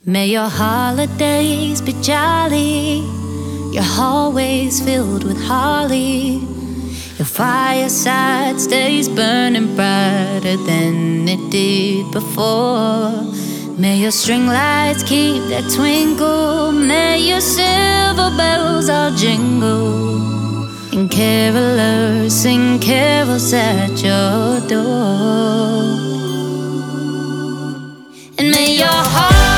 May your holidays be jolly, your hallways filled with holly, your fireside stays burning brighter than it did before. May your string lights keep that twinkle, may your silver bells all jingle, and carolers sing carols at your door. And may your heart